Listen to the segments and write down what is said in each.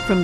From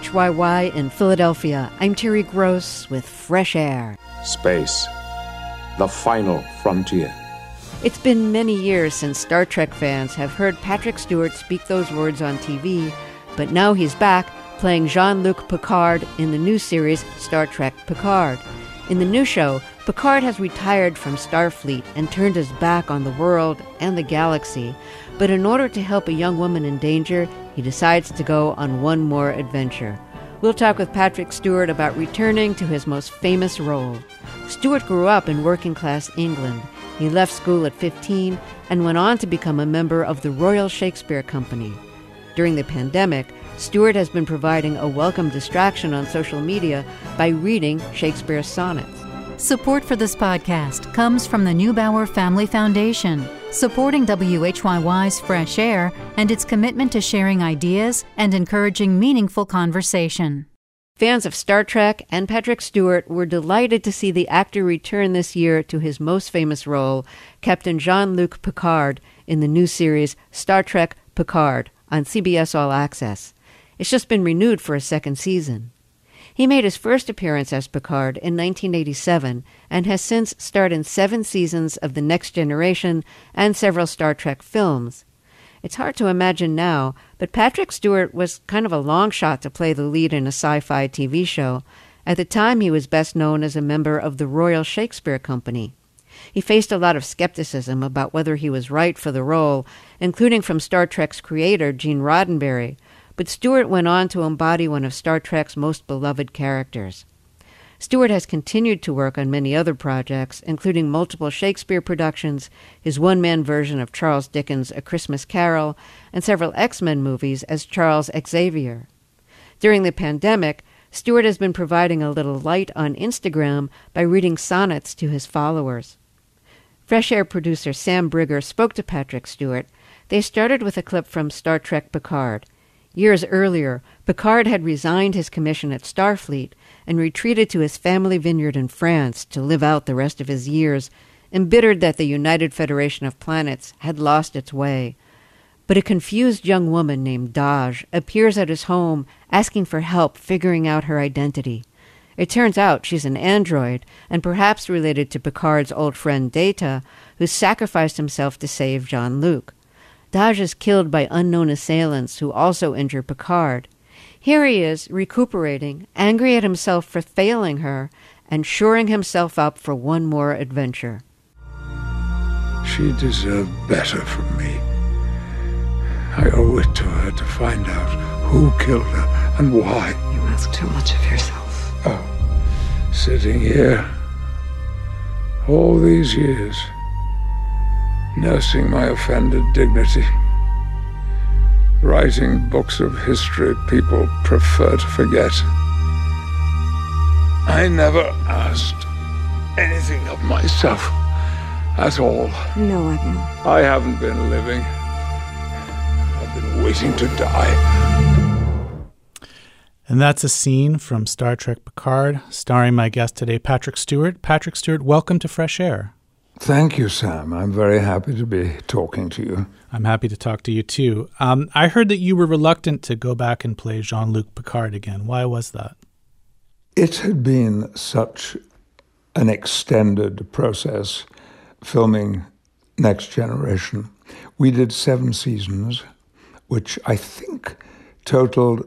WHYY in Philadelphia, I'm Terry Gross with Fresh Air. Space, the final frontier. It's been many years since Star Trek fans have heard Patrick Stewart speak those words on TV, but now he's back playing Jean-Luc Picard in the new series Star Trek Picard. In the new show, Picard has retired from Starfleet and turned his back on the world and the galaxy, but in order to help a young woman in danger, he decides to go on one more adventure. We'll talk with Patrick Stewart about returning to his most famous role. Stewart grew up in working-class England. He left school at 15 and went on to become a member of the Royal Shakespeare Company. During the pandemic, Stewart has been providing a welcome distraction on social media by reading Shakespeare's sonnets. Support for this podcast comes from the Neubauer Family Foundation, supporting WHYY's Fresh Air and its commitment to sharing ideas and encouraging meaningful conversation. Fans of Star Trek and Patrick Stewart were delighted to see the actor return this year to his most famous role, Captain Jean-Luc Picard, in the new series Star Trek Picard on CBS All Access. It's just been renewed for a second season. He made his first appearance as Picard in 1987 and has since starred in 7 seasons of The Next Generation and several Star Trek films. It's hard to imagine now, but Patrick Stewart was kind of a long shot to play the lead in a sci-fi TV show. At the time, he was best known as a member of the Royal Shakespeare Company. He faced a lot of skepticism about whether he was right for the role, including from Star Trek's creator, Gene Roddenberry, but Stewart went on to embody one of Star Trek's most beloved characters. Stewart has continued to work on many other projects, including multiple Shakespeare productions, his one-man version of Charles Dickens' A Christmas Carol, and several X-Men movies as Charles Xavier. During the pandemic, Stewart has been providing a little light on Instagram by reading sonnets to his followers. Fresh Air producer Sam Brigger spoke to Patrick Stewart. They started with a clip from Star Trek Picard. Years earlier, Picard had resigned his commission at Starfleet and retreated to his family vineyard in France to live out the rest of his years, embittered that the United Federation of Planets had lost its way. But a confused young woman named Dahj appears at his home asking for help figuring out her identity. It turns out she's an android, and perhaps related to Picard's old friend Data, who sacrificed himself to save Jean-Luc. Dahj is killed by unknown assailants who also injure Picard. Here he is, recuperating, angry at himself for failing her, and shoring himself up for one more adventure. She deserved better from me. I owe it to her to find out who killed her and why. You ask too much of yourself. Oh, sitting here, all these years, nursing my offended dignity, writing books of history people prefer to forget. I never asked anything of myself at all. No, Admiral. I haven't been living. I've been waiting to die. And that's a scene from Star Trek Picard, starring my guest today, Patrick Stewart. Patrick Stewart, welcome to Fresh Air. Thank you, Sam. I'm very happy to be talking to you. I'm happy to talk to you, too. I heard that you were reluctant to go back and play Jean-Luc Picard again. Why was that? It had been such an extended process, filming Next Generation. We did 7 seasons, which I think totaled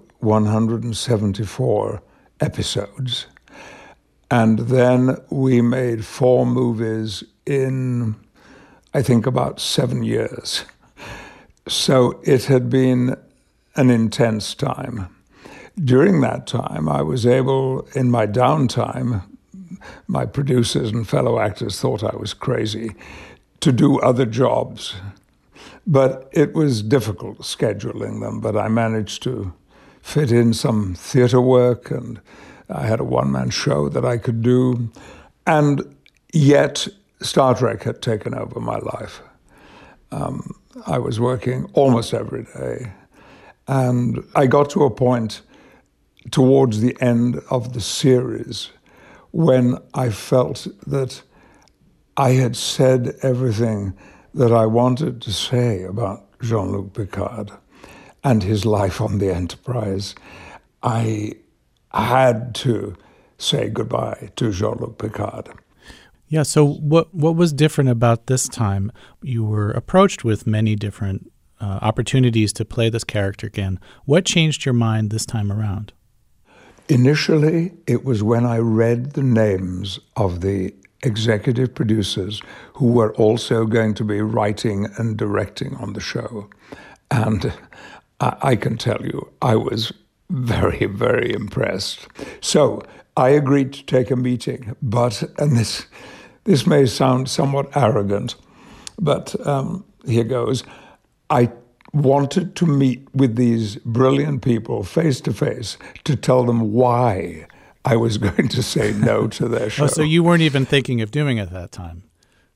174 episodes. And then we made 4 movies in, I think, about 7 years. So it had been an intense time. During that time, I was able, in my downtime, my producers and fellow actors thought I was crazy, to do other jobs. But it was difficult scheduling them, but I managed to fit in some theater work, and I had a one-man show that I could do. And yet, Star Trek had taken over my life. I was working almost every day. And I got to a point towards the end of the series when I felt that I had said everything that I wanted to say about Jean-Luc Picard and his life on the Enterprise. I had to say goodbye to Jean-Luc Picard. Yeah, so what was different about this time? You were approached with many different opportunities to play this character again. What changed your mind this time around? Initially, it was when I read the names of the executive producers who were also going to be writing and directing on the show. And I can tell you, I was very, very impressed. So I agreed to take a meeting, and this may sound somewhat arrogant, but here goes. I wanted to meet with these brilliant people face to face to tell them why I was going to say no to their show. Oh, so you weren't even thinking of doing it at that time?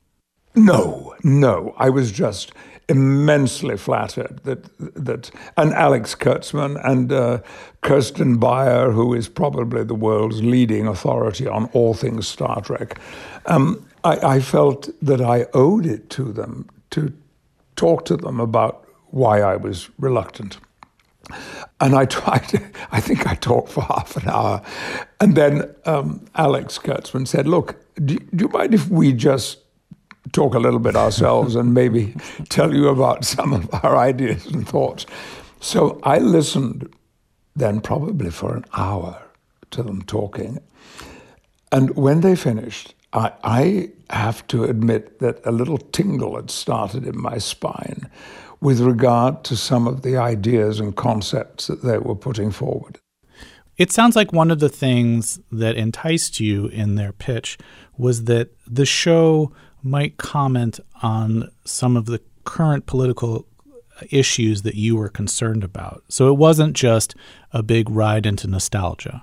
No. I was just immensely flattered that and Alex Kurtzman and Kirsten Beyer, who is probably the world's leading authority on all things Star Trek, I felt that I owed it to them to talk to them about why I was reluctant. And I think I talked for half an hour. And then Alex Kurtzman said, look, do you mind if we just talk a little bit ourselves and maybe tell you about some of our ideas and thoughts? So I listened then probably for an hour to them talking. And when they finished, I have to admit that a little tingle had started in my spine with regard to some of the ideas and concepts that they were putting forward. It sounds like one of the things that enticed you in their pitch was that the show might comment on some of the current political issues that you were concerned about. So it wasn't just a big ride into nostalgia.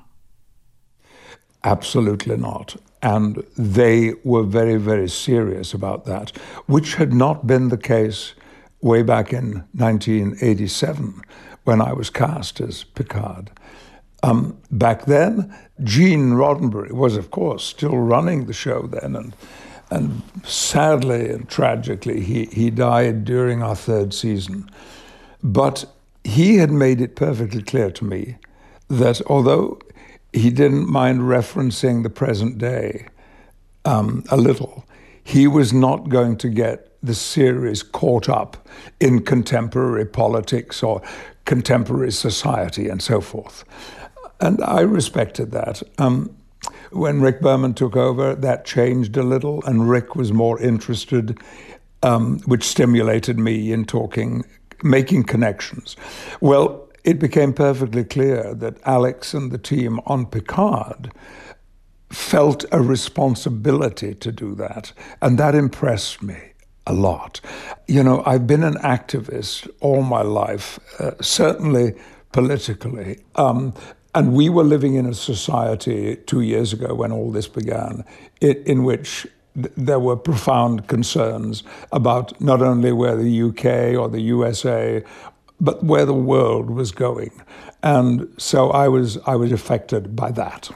Absolutely not. And they were very, very serious about that, which had not been the case way back in 1987 when I was cast as Picard. Back then, Gene Roddenberry was, of course, still running the show then, and sadly and tragically, he died during our third season. But he had made it perfectly clear to me that although he didn't mind referencing the present day a little, he was not going to get the series caught up in contemporary politics or contemporary society and so forth. And I respected that. When Rick Berman took over, that changed a little, and Rick was more interested, which stimulated me in making connections. Well, it became perfectly clear that Alex and the team on Picard felt a responsibility to do that, and that impressed me a lot. You know, I've been an activist all my life, certainly politically, and we were living in a society 2 years ago when all this began, in which there were profound concerns about not only where the UK or the USA, but where the world was going. And so I was affected by that.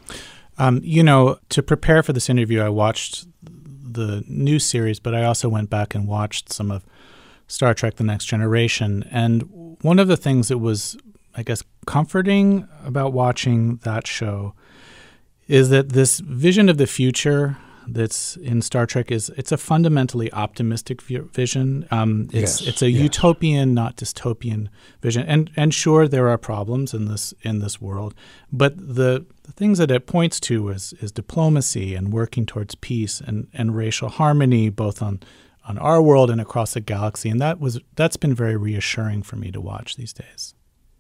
To prepare for this interview, I watched the new series, but I also went back and watched some of Star Trek: The Next Generation. And one of the things that was, I guess, comforting about watching that show is that this vision of the future that's in Star Trek it's a fundamentally optimistic vision. It's a utopian, not dystopian vision. And sure, there are problems in this world, but the things that it points to is diplomacy and working towards peace and racial harmony, both on our world and across the galaxy. And that's been very reassuring for me to watch these days.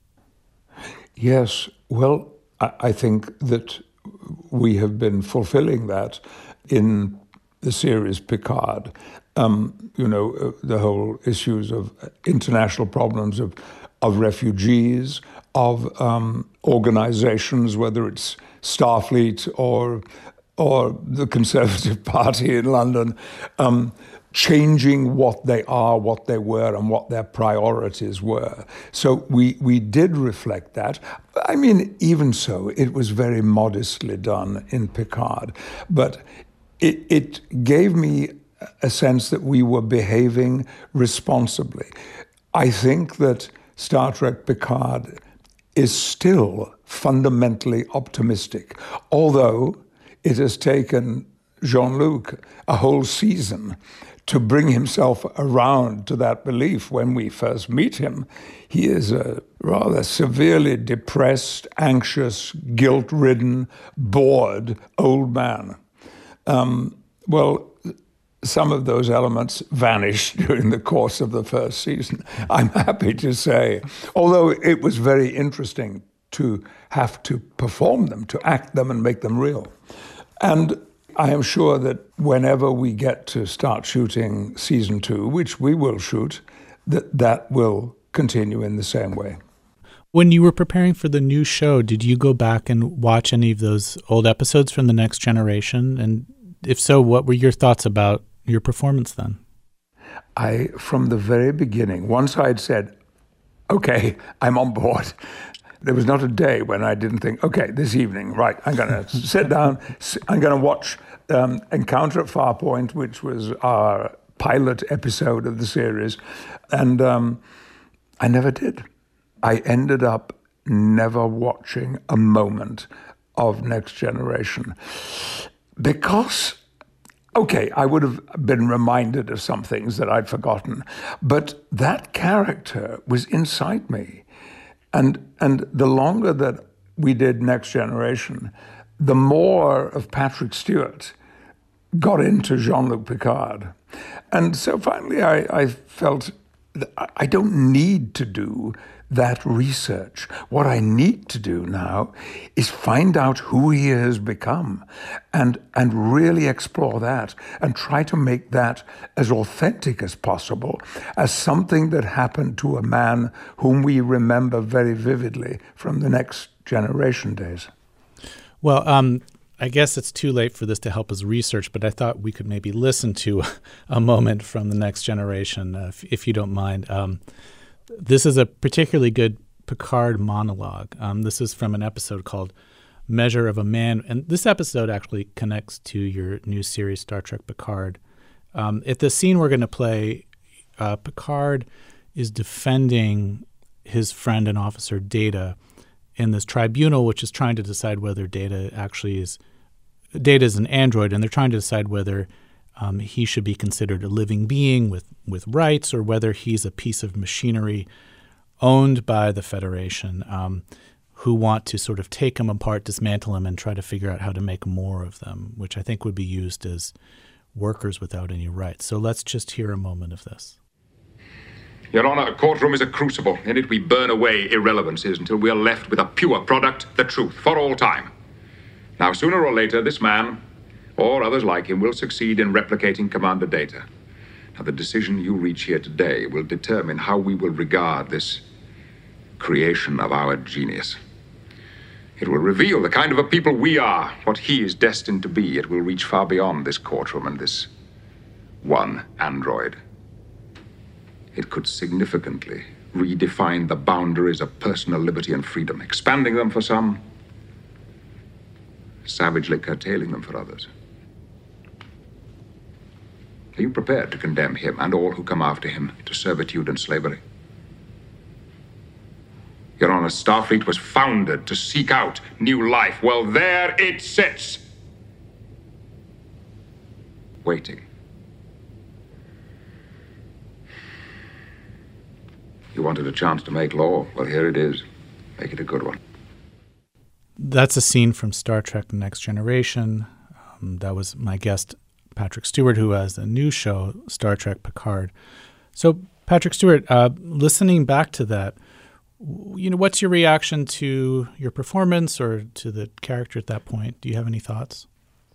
Yes, well, I think that we have been fulfilling that in the series Picard. The whole issues of international problems of refugees, of organizations, whether it's Starfleet or the Conservative Party in London, changing what they are, what they were, and what their priorities were. So we did reflect that. I mean, even so, it was very modestly done in Picard. But it gave me a sense that we were behaving responsibly. I think that Star Trek Picard is still fundamentally optimistic, although it has taken Jean-Luc a whole season to bring himself around to that belief. When we first meet him, he is a rather severely depressed, anxious, guilt-ridden, bored old man. Well, some of those elements vanished during the course of the first season, I'm happy to say, although it was very interesting to have to perform them, to act them and make them real. And I am sure that whenever we get to start shooting season 2, which we will shoot, that will continue in the same way. When you were preparing for the new show, did you go back and watch any of those old episodes from The Next Generation? And if so, what were your thoughts about your performance then? From the very beginning, once I'd said, okay, I'm on board, there was not a day when I didn't think, okay, this evening, right, I'm going to sit down, I'm going to watch Encounter at Farpoint, which was our pilot episode of the series. And I never did. I ended up never watching a moment of Next Generation because, okay, I would have been reminded of some things that I'd forgotten, but that character was inside me. And the longer that we did Next Generation, the more of Patrick Stewart got into Jean-Luc Picard. And so finally I felt that I don't need to do that research. What I need to do now is find out who he has become and really explore that and try to make that as authentic as possible, as something that happened to a man whom we remember very vividly from the Next Generation days. Well, I guess it's too late for this to help us research, but I thought we could maybe listen to a moment from The Next Generation, if you don't mind. This is a particularly good Picard monologue. This is from an episode called Measure of a Man. And this episode actually connects to your new series, Star Trek Picard. At the scene we're going to play, Picard is defending his friend and officer Data in this tribunal, which is trying to decide whether Data is an android, and they're trying to decide whether he should be considered a living being with rights or whether he's a piece of machinery owned by the Federation who want to sort of take him apart, dismantle him, and try to figure out how to make more of them, which I think would be used as workers without any rights. So let's just hear a moment of this. Your Honor, a courtroom is a crucible. In it we burn away irrelevancies until we are left with a pure product, the truth, for all time. Now, sooner or later, this man, or others like him, will succeed in replicating Commander Data. Now, the decision you reach here today will determine how we will regard this creation of our genius. It will reveal the kind of a people we are, what he is destined to be. It will reach far beyond this courtroom and this one android. It could significantly redefine the boundaries of personal liberty and freedom, expanding them for some, savagely curtailing them for others. Are you prepared to condemn him and all who come after him to servitude and slavery? Your Honor, Starfleet was founded to seek out new life. Well, there it sits, waiting. You wanted a chance to make law. Well, here it is. Make it a good one. That's a scene from Star Trek The Next Generation. That was my guest, Patrick Stewart, who has a new show, Star Trek Picard. So, Patrick Stewart, listening back to that, what's your reaction to your performance or to the character at that point? Do you have any thoughts?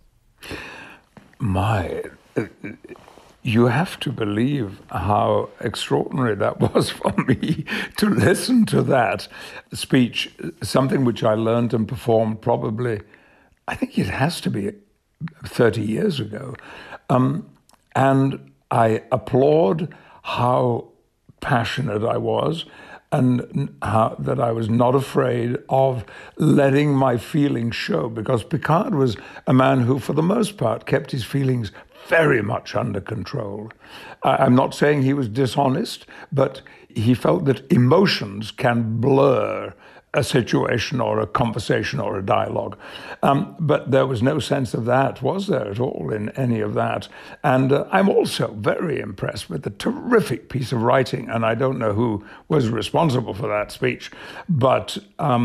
You have to believe how extraordinary that was for me to listen to that speech, something which I learned and performed probably, I think it has to be 30 years ago. And I applaud how passionate I was and how that I was not afraid of letting my feelings show, because Picard was a man who, for the most part, kept his feelings very much under control. I'm not saying he was dishonest, but he felt that emotions can blur a situation or a conversation or a dialogue. But there was no sense of that, was there at all, in any of that? And I'm also very impressed with the terrific piece of writing, and I don't know who was responsible for that speech, but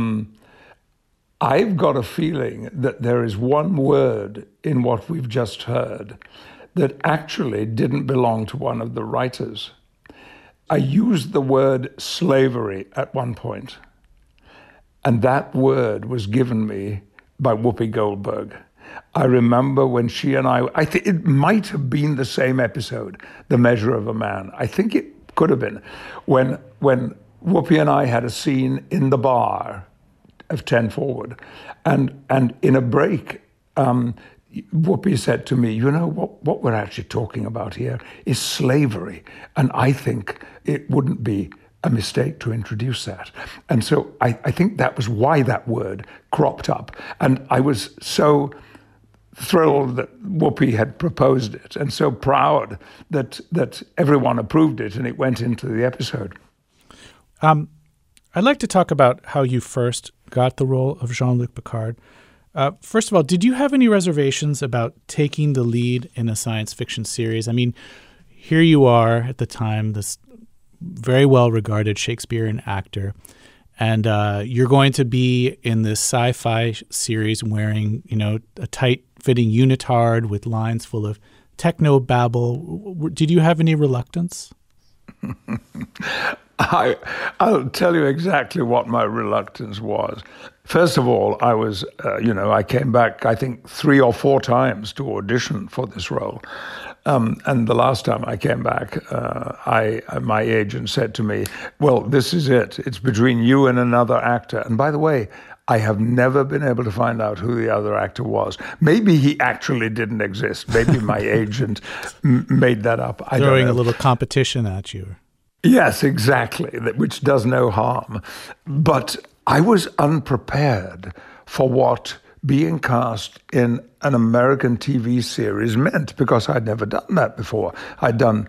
I've got a feeling that there is one word in what we've just heard that actually didn't belong to one of the writers. I used the word slavery at one point, and that word was given me by Whoopi Goldberg. I remember when she and I think it might have been the same episode, The Measure of a Man. I think it could have been, when Whoopi and I had a scene in the bar of 10 Forward, and in a break, Whoopi said to me, what we're actually talking about here is slavery. And I think it wouldn't be a mistake to introduce that. And so I think that was why that word cropped up. And I was so thrilled that Whoopi had proposed it, and so proud that everyone approved it and it went into the episode. I'd like to talk about how you first got the role of Jean-Luc Picard. First of all, did you have any reservations about taking the lead in a science fiction series? I mean, here you are at the time, this very well-regarded Shakespearean actor, and you're going to be in this sci-fi series wearing, a tight-fitting unitard with lines full of techno-babble. Did you have any reluctance? I'll tell you exactly what my reluctance was. First of all, I was, I came back, I think, 3 or 4 times to audition for this role. And the last time I came back, my agent said to me, well, this is it. It's between you and another actor. And by the way, I have never been able to find out who the other actor was. Maybe he actually didn't exist. Maybe my agent made that up. I don't know. Throwing a little competition at you. Yes, exactly, which does no harm. But I was unprepared for what being cast in an American TV series meant, because I'd never done that before. I'd done,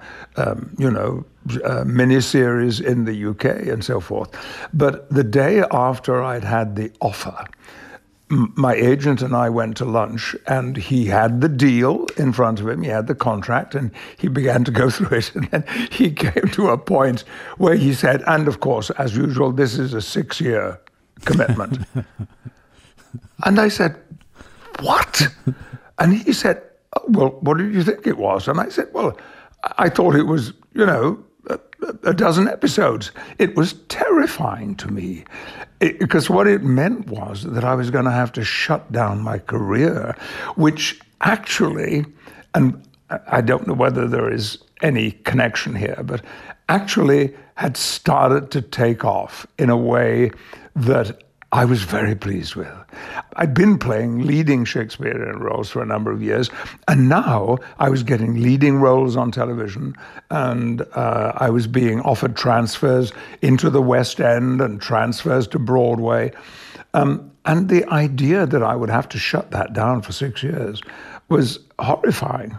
miniseries in the UK and so forth. But the day after I'd had the offer, my agent and I went to lunch, and he had the deal in front of him. He had the contract, and he began to go through it. And then he came to a point where he said, and of course, as usual, this is a 6-year commitment. And I said, what? And he said, oh, well, what did you think it was? And I said, well, I thought it was, a dozen episodes. It was terrifying to me, because what it meant was that I was going to have to shut down my career, which actually, and I don't know whether there is any connection here, but actually had started to take off in a way that I was very pleased with. I'd been playing leading Shakespearean roles for a number of years, and now I was getting leading roles on television, and I was being offered transfers into the West End and transfers to Broadway. And the idea that I would have to shut that down for 6 years was horrifying.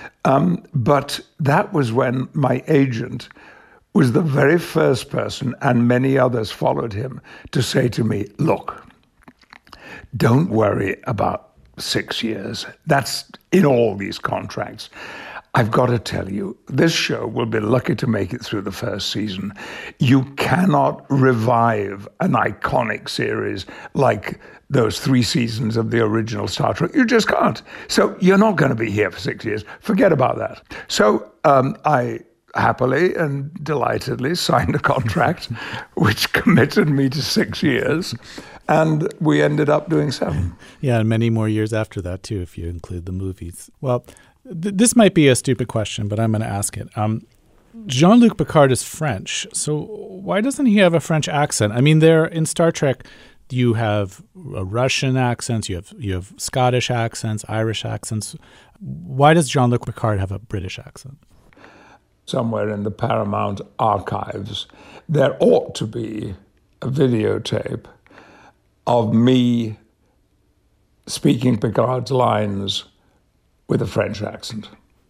But that was when my agent was the very first person, and many others followed him, to say to me, look, don't worry about 6 years. That's in all these contracts. I've got to tell you, this show will be lucky to make it through the first season. You cannot revive an iconic series like those 3 seasons of the original Star Trek. You just can't. So you're not going to be here for 6 years. Forget about that. So I happily and delightedly signed a contract which committed me to 6 years, and we ended up doing 7. Yeah, and many more years after that, too, if you include the movies. Well, this might be a stupid question, but I'm going to ask it. Jean-Luc Picard is French, so why doesn't he have a French accent? I mean, there in Star Trek, you have Russian accents, you have Scottish accents, Irish accents. Why does Jean-Luc Picard have a British accent? Somewhere in the Paramount archives, there ought to be a videotape of me speaking Picard's lines with a French accent.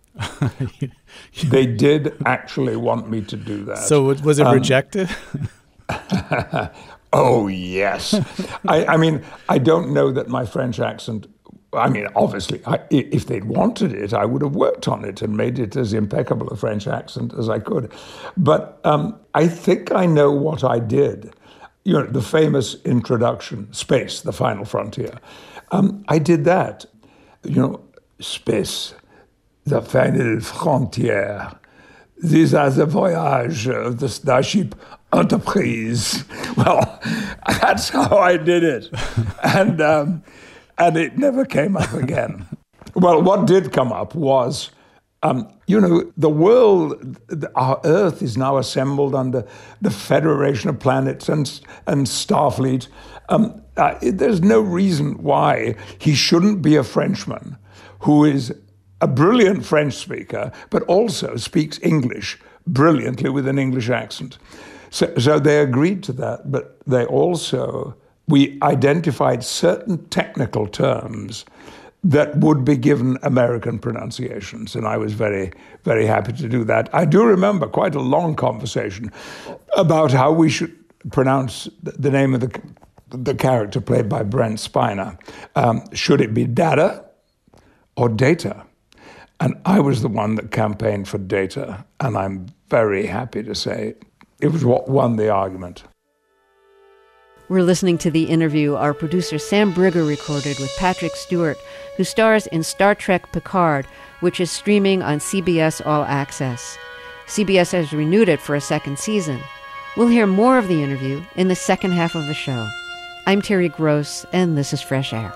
They did actually want me to do that. So was it rejected? Oh, yes. I mean, I don't know that my French accent, I mean, obviously, if they'd wanted it, I would have worked on it and made it as impeccable a French accent as I could. But I think I know what I did. You know, the famous introduction, Space, the Final Frontier. I did that. You know, Space, the Final Frontier. These are the voyage of the Starship Enterprise. Well, that's how I did it. And it never came up again. Well, what did come up was, you know, the world, our Earth is now assembled under the Federation of Planets and Starfleet. There's no reason why he shouldn't be a Frenchman who is a brilliant French speaker, but also speaks English brilliantly with an English accent. So they agreed to that, but we identified certain technical terms that would be given American pronunciations, and I was very, very happy to do that. I do remember quite a long conversation about how we should pronounce the name of the character played by Brent Spiner. Should it be Data or Data? And I was the one that campaigned for Data, and I'm very happy to say it was what won the argument. We're listening to the interview our producer Sam Brigger recorded with Patrick Stewart, who stars in Star Trek Picard, which is streaming on CBS All Access. CBS has renewed it for a second season. We'll hear more of the interview in the second half of the show. I'm Terry Gross, and this is Fresh Air.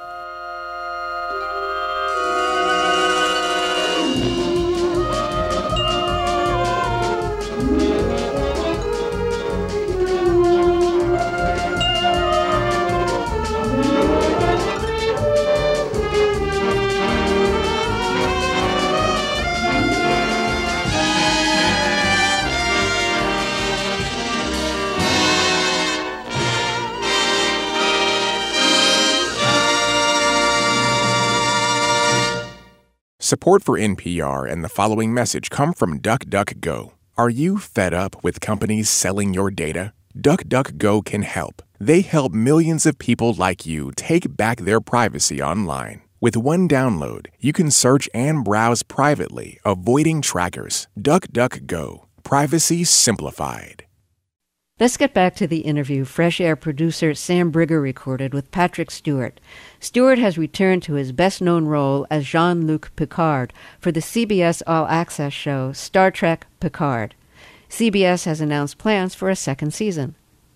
Support for NPR and the following message come from DuckDuckGo. Are you fed up with companies selling your data? DuckDuckGo can help. They help millions of people like you take back their privacy online. With one download, you can search and browse privately, avoiding trackers. DuckDuckGo. Privacy simplified. Let's get back to the interview Fresh Air producer Sam Brigger recorded with Patrick Stewart. Stewart has returned to his best-known role as Jean-Luc Picard for the CBS All Access show Star Trek Picard. CBS has announced plans for a second season.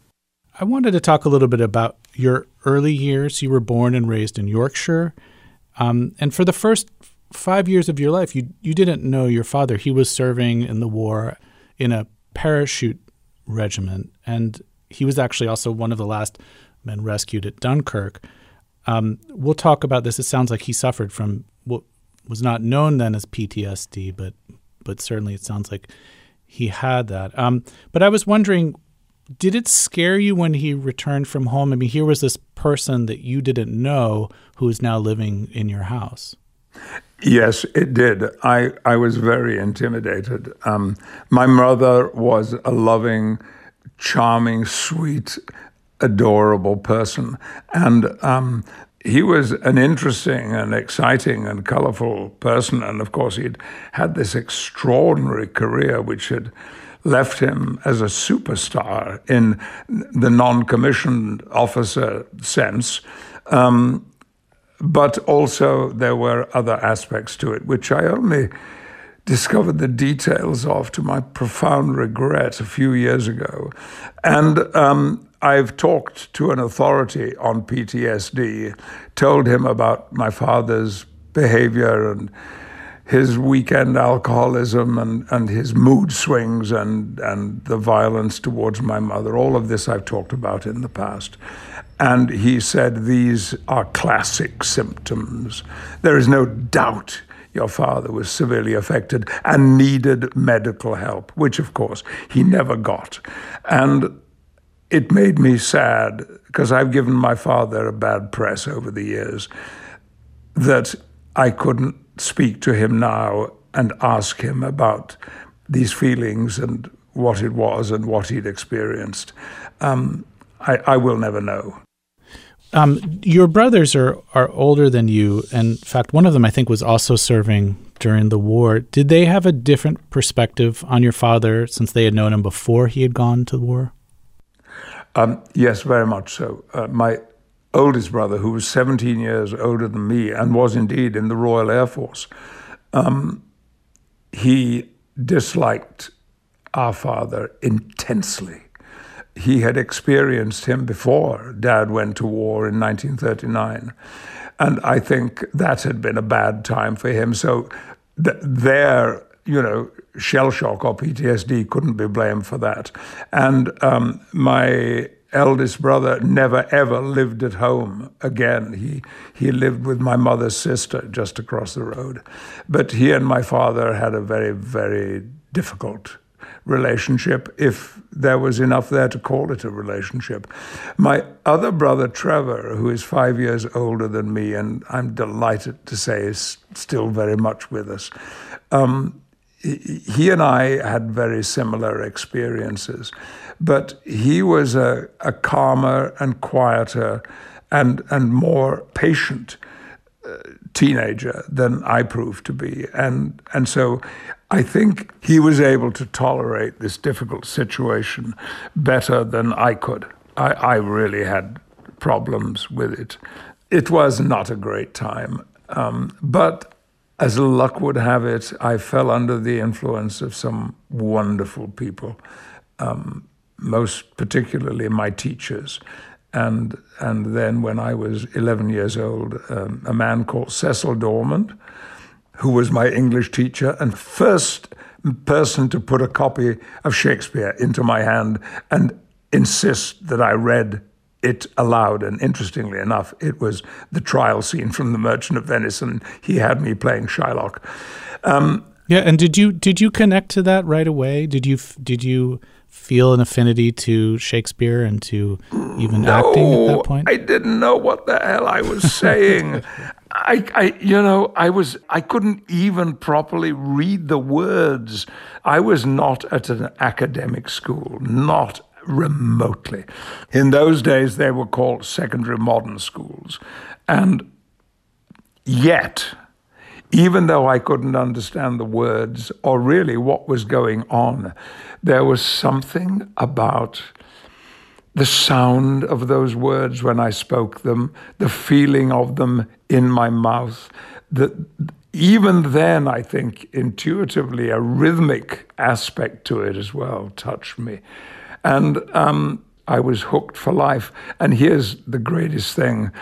I wanted to talk a little bit about your early years. You were born and raised in Yorkshire. And for the first 5 years of your life, you didn't know your father. He was serving in the war in a parachute regiment, and he was actually also one of the last men rescued at Dunkirk. We'll talk about this. It sounds like he suffered from what was not known then as PTSD, but certainly it sounds like he had that. But I was wondering, did it scare you when he returned from home? I mean, here was this person that you didn't know who is now living in your house. Yes, it did. I was very intimidated. My mother was a loving, charming, sweet, adorable person. And he was an interesting and exciting and colorful person. And of course, he'd had this extraordinary career, which had left him as a superstar in the non-commissioned officer sense. But also there were other aspects to it, which I only discovered the details of to my profound regret a few years ago. And I've talked to an authority on PTSD, told him about my father's behavior and his weekend alcoholism and his mood swings and the violence towards my mother. All of this I've talked about in the past. And he said, these are classic symptoms. There is no doubt your father was severely affected and needed medical help, which, of course, he never got. And it made me sad, because I've given my father a bad press over the years, that I couldn't speak to him now and ask him about these feelings and what it was and what he'd experienced. I will never know. Your brothers are older than you. In fact, one of them, I think, was also serving during the war. Did they have a different perspective on your father since they had known him before he had gone to the war? Yes, very much so. My oldest brother, who was 17 years older than me and was indeed in the Royal Air Force, he disliked our father intensely. He had experienced him before Dad went to war in 1939. And I think that had been a bad time for him. So their, shell shock or PTSD couldn't be blamed for that. And my eldest brother never ever lived at home again. He lived with my mother's sister just across the road. But he and my father had a very, very difficult relationship, if there was enough there to call it a relationship. My other brother, Trevor, who is 5 years older than me, and I'm delighted to say is still very much with us, he and I had very similar experiences. But he was a calmer and quieter and more patient teenager than I proved to be. And so I think he was able to tolerate this difficult situation better than I could. I really had problems with it. It was not a great time. But as luck would have it, I fell under the influence of some wonderful people, most particularly my teachers. And then when I was 11 years old, a man called Cecil Dormant, who was my English teacher and first person to put a copy of Shakespeare into my hand and insist that I read it aloud. And interestingly enough, it was the trial scene from The Merchant of Venice, and he had me playing Shylock. And did you connect to that right away? Did you feel an affinity to Shakespeare and to even acting at that point? I didn't know what the hell I was saying. I couldn't even properly read the words. I was not at an academic school, not remotely. In those days, they were called secondary modern schools. And yet, even though I couldn't understand the words or really what was going on, there was something about the sound of those words when I spoke them, the feeling of them in my mouth. Even then, I think, intuitively, a rhythmic aspect to it as well touched me. And I was hooked for life. And here's the greatest thing.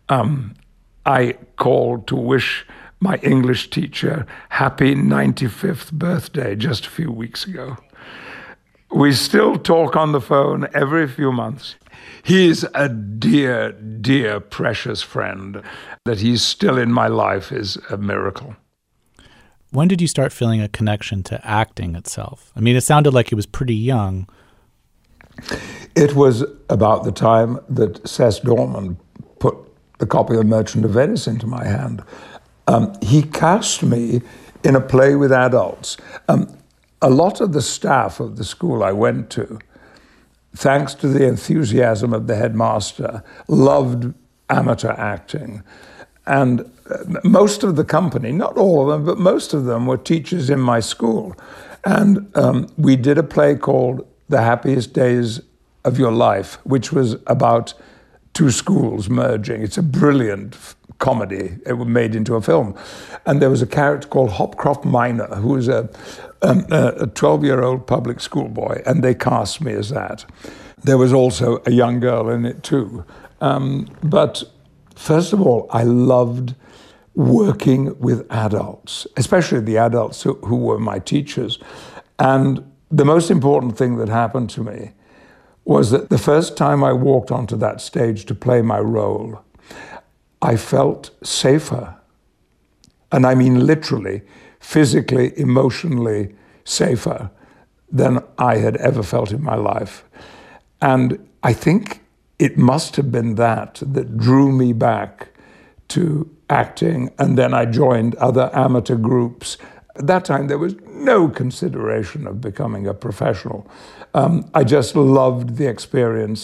I called to wish my English teacher happy 95th birthday just a few weeks ago. We still talk on the phone every few months. He's a dear, dear, precious friend. That he's still in my life is a miracle. When did you start feeling a connection to acting itself? I mean, it sounded like it was pretty young. It was about the time that Cec Dorman put the copy of Merchant of Venice into my hand. He cast me in a play with adults. A lot of the staff of the school I went to, thanks to the enthusiasm of the headmaster, loved amateur acting. And most of the company, not all of them, but most of them were teachers in my school. And we did a play called The Happiest Days of Your Life, which was about two schools merging. It's a brilliant comedy. It was made into a film. And there was a character called Hopcroft Minor, who was a 12-year-old public school boy, and they cast me as that. There was also a young girl in it too. But first of all, I loved working with adults, especially the adults who were my teachers. And the most important thing that happened to me was that the first time I walked onto that stage to play my role, I felt safer. And I mean literally, physically, emotionally safer than I had ever felt in my life. And I think it must have been that drew me back to acting. And then I joined other amateur groups. At that time, there was no consideration of becoming a professional. I just loved the experience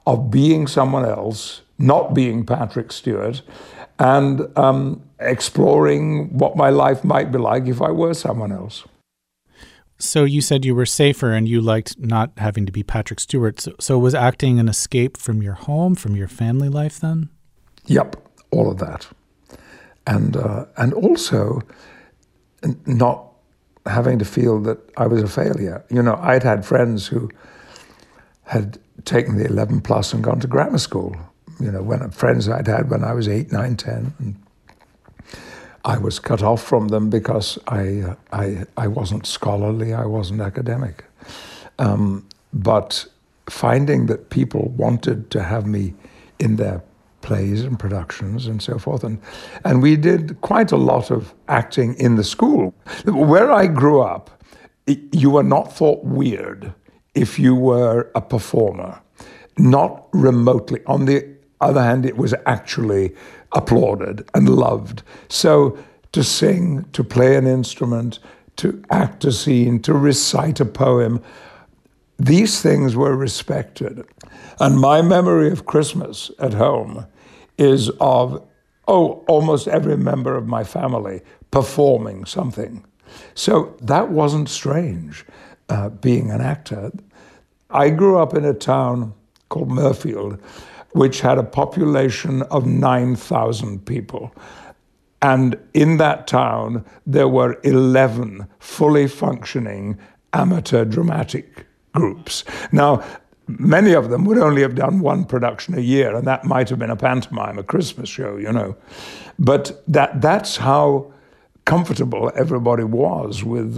of being someone else, not being Patrick Stewart, and exploring what my life might be like if I were someone else. So you said you were safer and you liked not having to be Patrick Stewart. So was acting an escape from your home, from your family life then? Yep, all of that. And also not having to feel that I was a failure. You know, I'd had friends who had taken the 11 plus and gone to grammar school. You know, friends I'd had when I was 8, 9, 10. And I was cut off from them because I wasn't scholarly, I wasn't academic. But finding that people wanted to have me in their plays and productions and so forth. And we did quite a lot of acting in the school. Where I grew up, you were not thought weird if you were a performer. Not remotely. On the other hand, it was actually applauded and loved. So to sing, to play an instrument, to act a scene, to recite a poem, these things were respected. And my memory of Christmas at home is of, almost every member of my family performing something. So that wasn't strange, being an actor. I grew up in a town called Mirfield, which had a population of 9,000 people. And in that town, there were 11 fully functioning amateur dramatic groups. Now, many of them would only have done one production a year, and that might have been a pantomime, a Christmas show, you know. But that's how comfortable everybody was with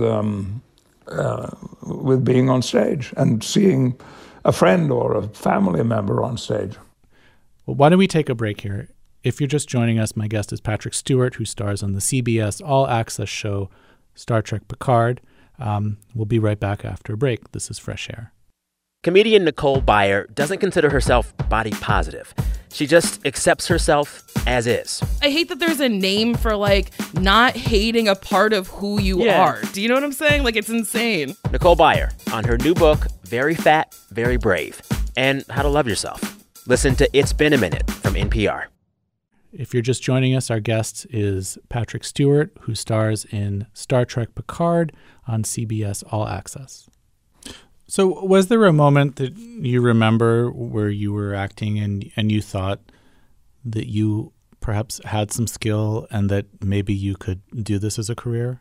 being on stage and seeing a friend or a family member on stage. Well, why don't we take a break here? If you're just joining us, my guest is Patrick Stewart, who stars on the CBS all-access show Star Trek Picard. We'll be right back after a break. This is Fresh Air. Comedian Nicole Byer doesn't consider herself body positive. She just accepts herself as is. I hate that there's a name for, like, not hating a part of who you are. Do you know what I'm saying? Like, it's insane. Nicole Byer on her new book, Very Fat, Very Brave, and How to Love Yourself. Listen to It's Been a Minute from NPR. If you're just joining us, our guest is Patrick Stewart, who stars in Star Trek Picard on CBS All Access. So was there a moment that you remember where you were acting and you thought that you perhaps had some skill and that maybe you could do this as a career?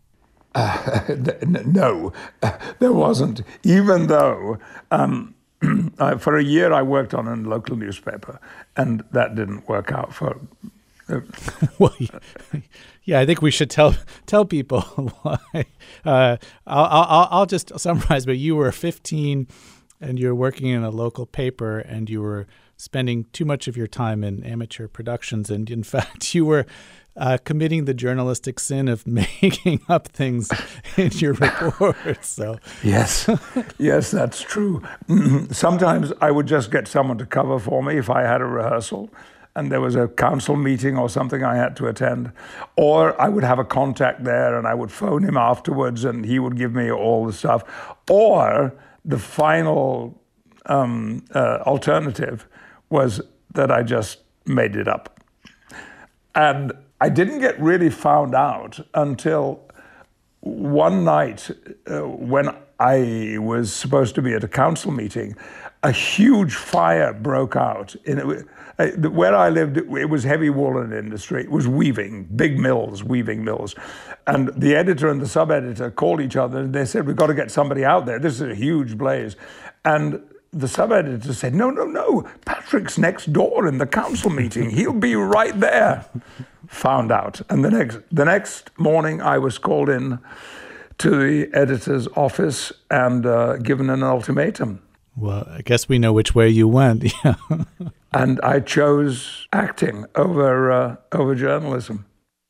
No, there wasn't. Even though for a year I worked on a local newspaper, and that didn't work out for... Well, yeah, I think we should tell people why. I'll just summarize, but you were 15 and you were working in a local paper and you were spending too much of your time in amateur productions. And in fact, you were committing the journalistic sin of making up things in your reports. So yes, that's true. Sometimes I would just get someone to cover for me if I had a rehearsal and there was a council meeting or something I had to attend. Or I would have a contact there and I would phone him afterwards and he would give me all the stuff. Or the final alternative was that I just made it up. And I didn't get really found out until one night when I was supposed to be at a council meeting. A huge fire broke out. Where I lived, it was heavy woolen industry. It was weaving, big mills, weaving mills. And the editor and the sub-editor called each other and they said, we've got to get somebody out there. This is a huge blaze. And the sub-editor said, no, Patrick's next door in the council meeting. He'll be right there. Found out. And the next morning I was called in to the editor's office and given an ultimatum. Well, I guess we know which way you went. Yeah. And I chose acting over journalism.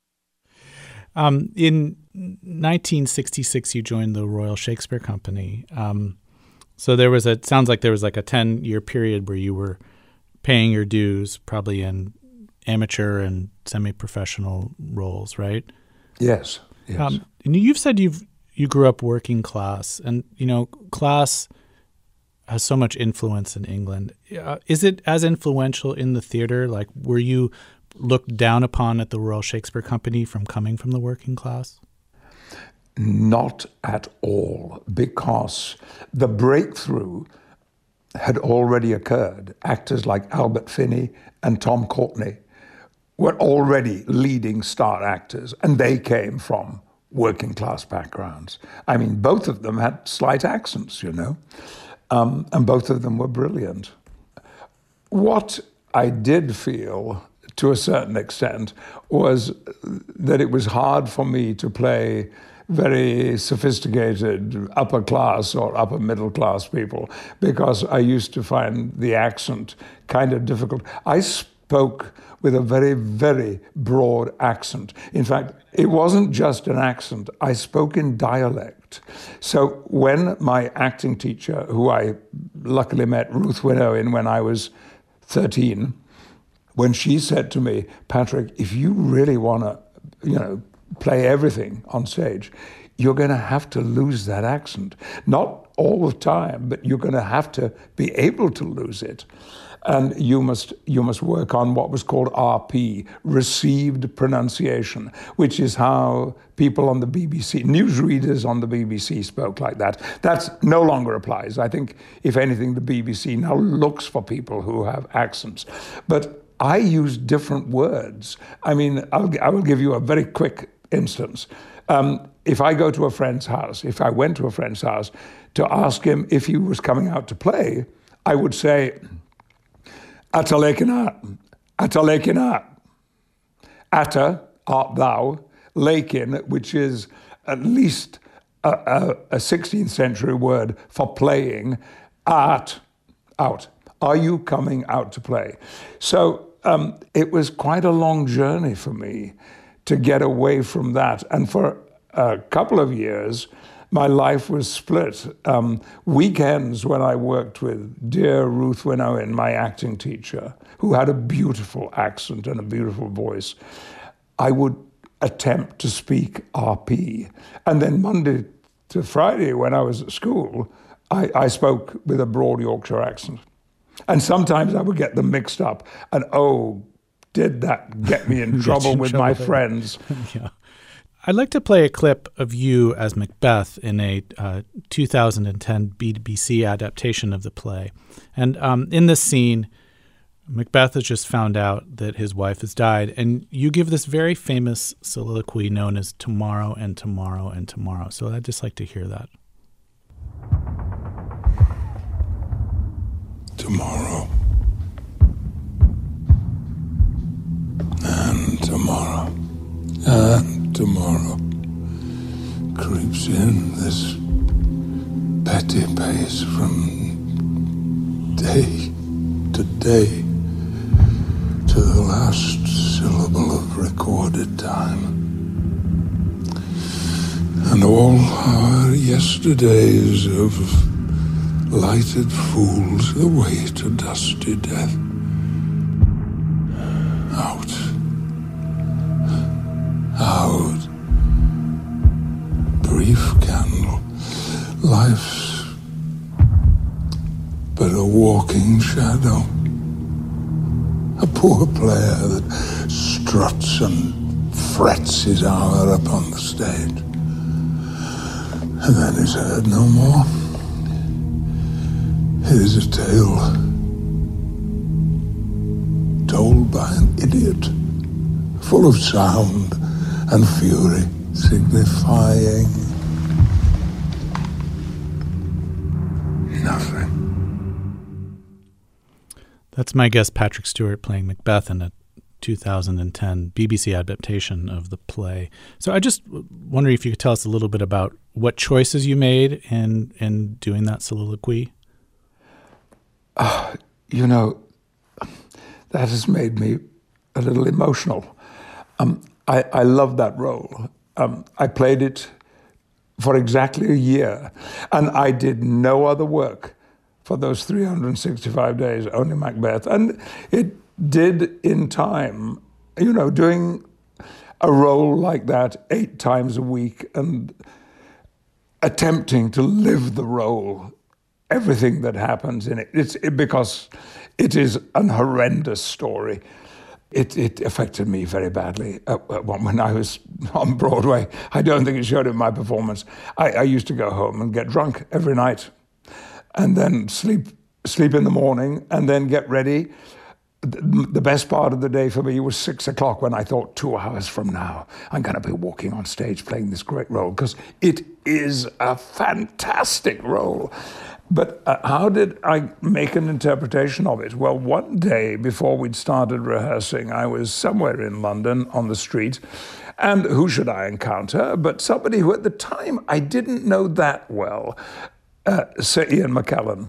In 1966, you joined the Royal Shakespeare Company. So it sounds like there was like a 10-year period where you were paying your dues, probably in amateur and semi-professional roles, right? Yes. And you've said you grew up working class, and class has so much influence in England. Is it as influential in the theater? Like, were you looked down upon at the Royal Shakespeare Company from coming from the working class? Not at all, because the breakthrough had already occurred. Actors like Albert Finney and Tom Courtenay were already leading star actors, and they came from working class backgrounds. I mean, both of them had slight accents, you know, and both of them were brilliant. What I did feel, to a certain extent, was that it was hard for me to play very sophisticated upper class or upper middle class people, because I used to find the accent kind of difficult. I spoke with a very, very broad accent. In fact, it wasn't just an accent. I spoke in dialect. So when my acting teacher, who I luckily met, Ruth Winowen, when I was 13, when she said to me, Patrick, if you really want to, play everything on stage, you're going to have to lose that accent. Not all the time, but you're going to have to be able to lose it. And you must work on what was called RP, received pronunciation, which is how people on the BBC, newsreaders on the BBC spoke like that. That no longer applies. I think, if anything, the BBC now looks for people who have accents. But I use different words. I mean, I will give you a very quick instance. If I go to a friend's house, if I went to a friend's house to ask him if he was coming out to play, I would say, Atta lekinat, atta lekinat. Atta, art thou, lekin, which is at least a 16th century word for playing, art, out. Are you coming out to play? So it was quite a long journey for me to get away from that. And for a couple of years, my life was split. Weekends when I worked with dear Ruth Winowen, my acting teacher, who had a beautiful accent and a beautiful voice, I would attempt to speak RP. And then Monday to Friday, when I was at school, I spoke with a broad Yorkshire accent. And sometimes I would get them mixed up. And did that get me in trouble with my friends? Yeah. I'd like to play a clip of you as Macbeth in a 2010 BBC adaptation of the play. And in this scene, Macbeth has just found out that his wife has died, and you give this very famous soliloquy known as "Tomorrow and Tomorrow and Tomorrow." So I'd just like to hear that. Tomorrow and tomorrow and tomorrow creeps in this petty pace from day to day to the last syllable of recorded time. And all our yesterdays of lighted fools away to dusty death. Out. Out. Brief candle. Life's but a walking shadow. A poor player that struts and frets his hour upon the stage. And then is heard no more. It is a tale told by an idiot, full of sound and fury, signifying nothing. That's my guest, Patrick Stewart, playing Macbeth in a 2010 BBC adaptation of the play. So I just wonder if you could tell us a little bit about what choices you made in doing that soliloquy. That has made me a little emotional. I love that role. I played it for exactly a year, and I did no other work for those 365 days, only Macbeth. And it did in time, doing a role like that 8 times a week and attempting to live the role everything that happens in it. Because it is an horrendous story. It affected me very badly when I was on Broadway. I don't think it showed in my performance. I used to go home and get drunk every night and then sleep in the morning and then get ready. The best part of the day for me was 6 o'clock when I thought 2 hours from now, I'm going to be walking on stage playing this great role, because it is a fantastic role. But how did I make an interpretation of it? Well, one day before we'd started rehearsing, I was somewhere in London on the street, and who should I encounter but somebody who at the time I didn't know that well, Sir Ian McKellen.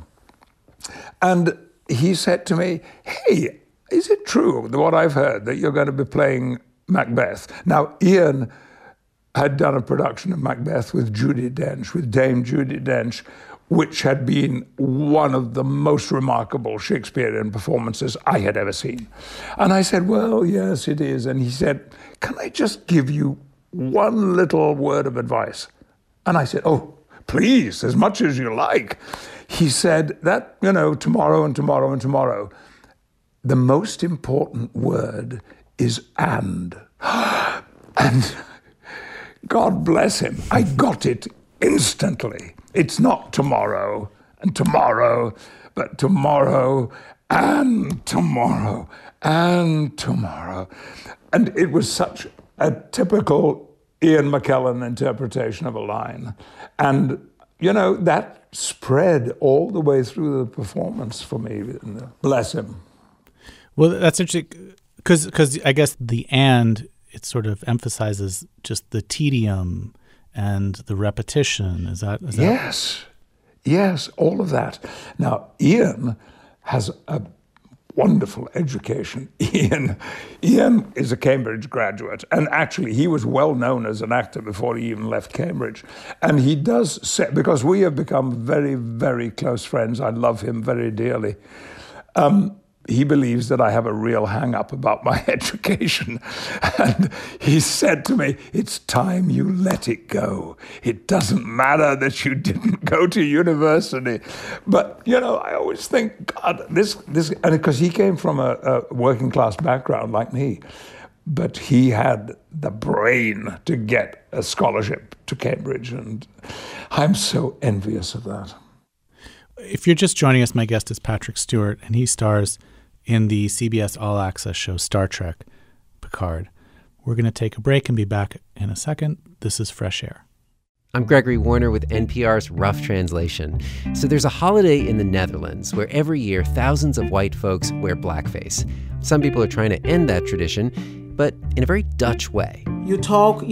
And he said to me, "Hey, is it true, what I've heard, that you're going to be playing Macbeth?" Now, Ian had done a production of Macbeth with Judi Dench, with Dame Judi Dench, which had been one of the most remarkable Shakespearean performances I had ever seen. And I said, "Well, yes, it is." And he said, "Can I just give you one little word of advice?" And I said, "Oh, please, as much as you like." He said that, tomorrow and tomorrow and tomorrow, the most important word is "and." And God bless him, I got it instantly. It's not tomorrow and tomorrow, but tomorrow and tomorrow and tomorrow. And it was such a typical Ian McKellen interpretation of a line. And, that spread all the way through the performance for me. Bless him. Well, that's interesting, because I guess the "and," it sort of emphasizes just the tedium and the repetition. Is that? Yes, all of that. Now, Ian has a wonderful education. Ian is a Cambridge graduate, and actually he was well known as an actor before he even left Cambridge. And he does say, because we have become very, very close friends, I love him very dearly. He believes that I have a real hang-up about my education. And he said to me, "It's time you let it go. It doesn't matter that you didn't go to university." But, I always think, God, this, and because he came from a working-class background like me, but he had the brain to get a scholarship to Cambridge, and I'm so envious of that. If you're just joining us, my guest is Patrick Stewart, and he stars in the CBS All Access show Star Trek Picard. We're going to take a break and be back in a second. This is Fresh Air. I'm Gregory Warner with NPR's Rough Translation. So there's a holiday in the Netherlands where every year thousands of white folks wear blackface. Some people are trying to end that tradition, but in a very Dutch way. You talk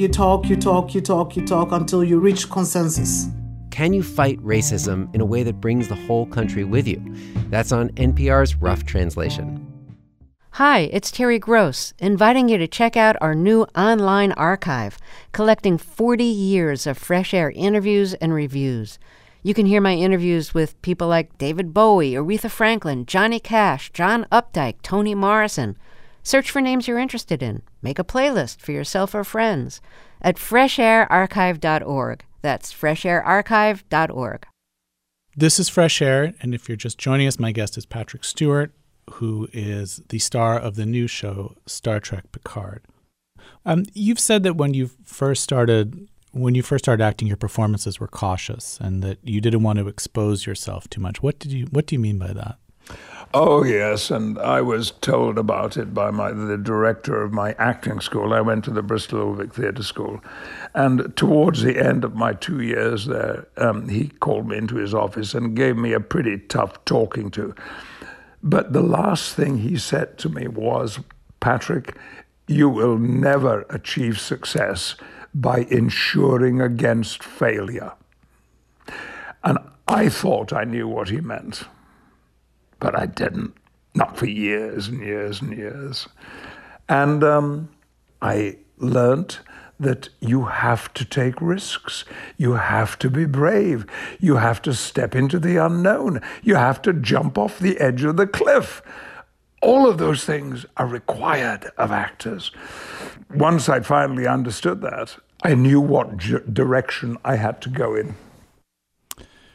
until you reach consensus. Can you fight racism in a way that brings the whole country with you? That's on NPR's Rough Translation. Hi, it's Terry Gross, inviting you to check out our new online archive, collecting 40 years of Fresh Air interviews and reviews. You can hear my interviews with people like David Bowie, Aretha Franklin, Johnny Cash, John Updike, Toni Morrison. Search for names you're interested in. Make a playlist for yourself or friends at freshairarchive.org. That's freshairarchive.org. This is Fresh Air, and if you're just joining us, my guest is Patrick Stewart, who is the star of the new show Star Trek Picard. You've said that when you first started acting, your performances were cautious, and that you didn't want to expose yourself too much. What do you mean by that? Oh, yes, and I was told about it by the director of my acting school. I went to the Bristol Old Vic Theatre School, and towards the end of my 2 years there, he called me into his office and gave me a pretty tough talking to. But the last thing he said to me was, "Patrick, you will never achieve success by insuring against failure." And I thought I knew what he meant. But I didn't, not for years and years and years. And I learned that you have to take risks. You have to be brave. You have to step into the unknown. You have to jump off the edge of the cliff. All of those things are required of actors. Once I finally understood that, I knew what direction I had to go in.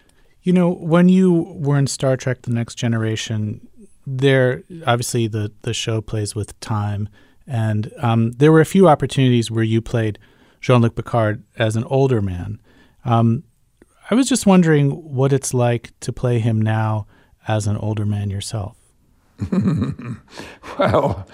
You know, when you were in Star Trek The Next Generation, there obviously the show plays with time, and there were a few opportunities where you played Jean-Luc Picard as an older man. I was just wondering what it's like to play him now as an older man yourself. Well,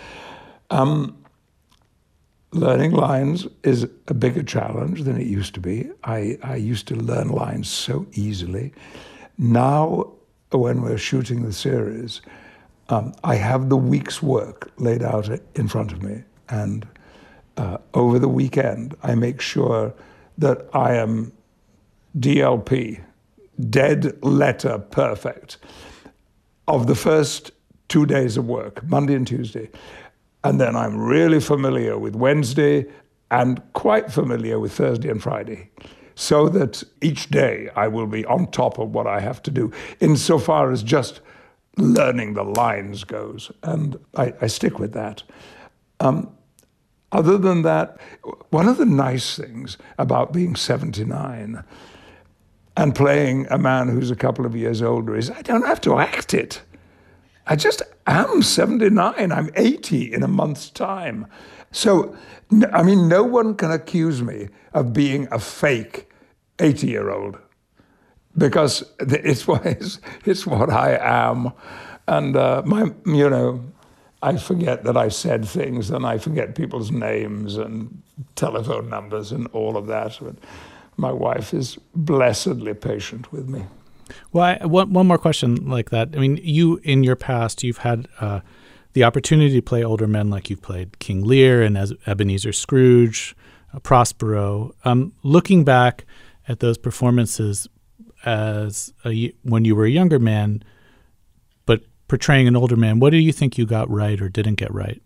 learning lines is a bigger challenge than it used to be. I used to learn lines so easily. Now, when we're shooting the series, I have the week's work laid out in front of me. And over the weekend, I make sure that I am DLP, dead letter perfect, of the first 2 days of work, Monday and Tuesday. And then I'm really familiar with Wednesday and quite familiar with Thursday and Friday, so that each day I will be on top of what I have to do, insofar as just learning the lines goes. And I stick with that. Other than that, one of the nice things about being 79 and playing a man who's a couple of years older is I don't have to act it. I just am 79. I'm 80 in a month's time. So, I mean, no one can accuse me of being a fake 80-year-old, because it's what I am. And I forget that I said things, and I forget people's names and telephone numbers and all of that. But my wife is blessedly patient with me. Well, one more question like that. I mean, you, in your past, you've had the opportunity to play older men, like you've played King Lear and as Ebenezer Scrooge, Prospero. Looking back at those performances when you were a younger man, but portraying an older man, what do you think you got right or didn't get right?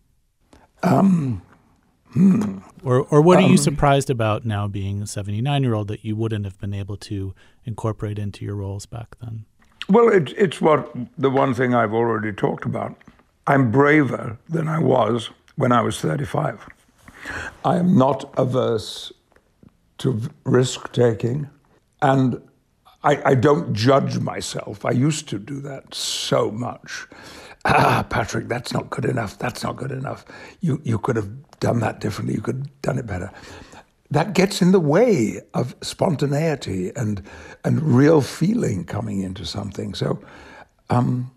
Or what are you surprised about now, being a 79-year-old, that you wouldn't have been able to incorporate into your roles back then? Well, it's the one thing I've already talked about. I'm braver than I was when I was 35. I am not averse to risk-taking, and I don't judge myself. I used to do that so much. Patrick, that's not good enough. That's not good enough. You could have done that differently. You could have done it better. That gets in the way of spontaneity and real feeling coming into something. So I'm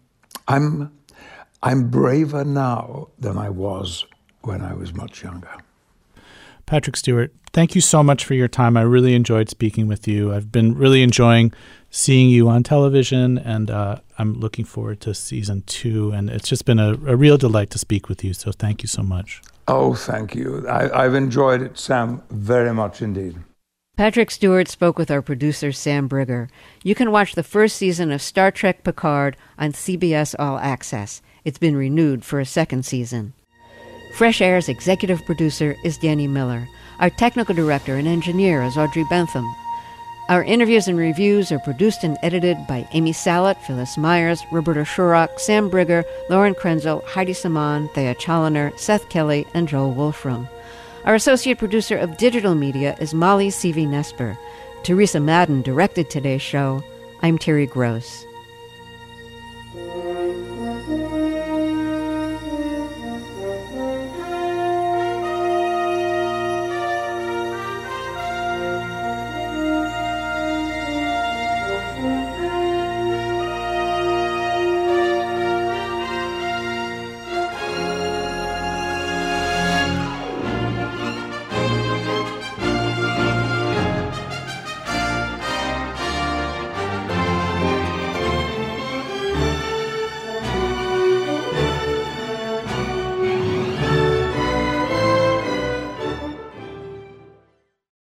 braver now than I was when I was much younger. Patrick Stewart, thank you so much for your time. I really enjoyed speaking with you. I've been really enjoying seeing you on television, and I'm looking forward to season 2. And it's just been a real delight to speak with you. So thank you so much. Oh, thank you. I've enjoyed it, Sam, very much indeed. Patrick Stewart spoke with our producer, Sam Brigger. You can watch the first season of Star Trek Picard on CBS All Access. It's been renewed for a second season. Fresh Air's executive producer is Danny Miller. Our technical director and engineer is Audrey Bentham. Our interviews and reviews are produced and edited by Amy Salet, Phyllis Myers, Roberta Shurrock, Sam Brigger, Lauren Krenzel, Heidi Saman, Thea Challoner, Seth Kelly, and Joel Wolfram. Our associate producer of digital media is Molly Seavey-Nesper. Teresa Madden directed today's show. I'm Terry Gross.